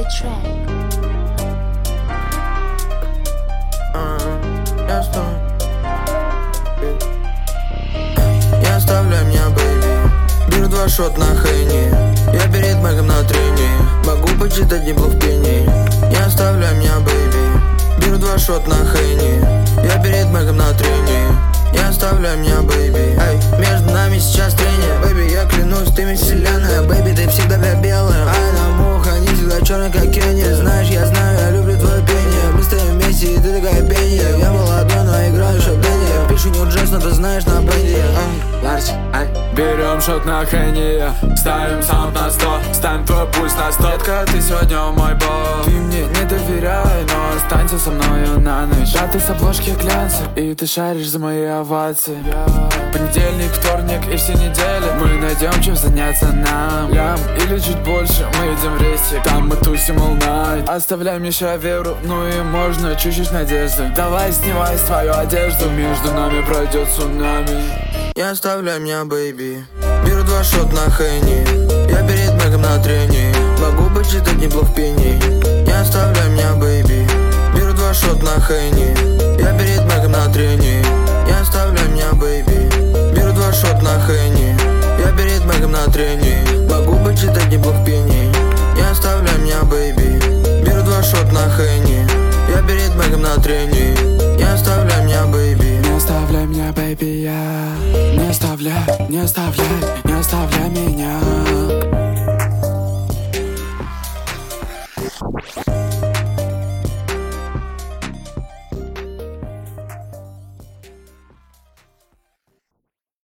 the track. Не оставляй меня, бэйби. Беру 2 шот на Хенни. Я перед Мэгом на трене. Могу почитать неплох пений. Не оставляй меня, бэйби. Беру 2 шот на Хенни. Я перед Мэгом на трене. Не оставляй меня, бэйби. Эй, между нами сейчас трение. Бэйби, я клянусь, ты мне вселенная. Бэйби, ты всегда бля белая. Ай, на муха, не всегда черный, как Кенни. Знаешь, я знаю, я люблю твое пение. Мы стоим вместе, и ты такая пение. Я молодой, но играю шоу-дэнни. Пишу не джаз, но ты знаешь на бренде. Ларч, ай. Берем шот на Хенни, ставим саунд на 100, ставим твой пульс на 100. Детка, ты сегодня мой бог. Ты мне не доверяй, но останься со мною на ночь. Да, ты с обложки глянца, и ты шаришь за мои овации. Понедельник, вторник и все недели мы найдем чем заняться нам. Лям или чуть больше, мы идем в рейсе, там мы тусим all night. Оставляй мне шаверу, ну и можно чуть-чуть надежды. Давай снимай свою одежду, между нами пройдет цунами. Не оставляй меня, бэйби. Беру 2 шот на Хенни. Я перед Мэгом на трене. Могу почитать неплох пений. Не оставляй меня, бэйби. Беру 2 шот на Хенни. Я перед Мэгом на трене. Не оставляй меня, бэйби. Беру 2 шот на Хенни. Я перед Мэгом на трене. Могу почитать неплох пений. Не оставляй меня, бэйби. Беру 2 шот на Хенни. Я перед Мэгом на трене. Не оставляй меня, бэйби. Не оставляй меня, бэйби, я. Не оставляй, не оставляй, не оставляй меня.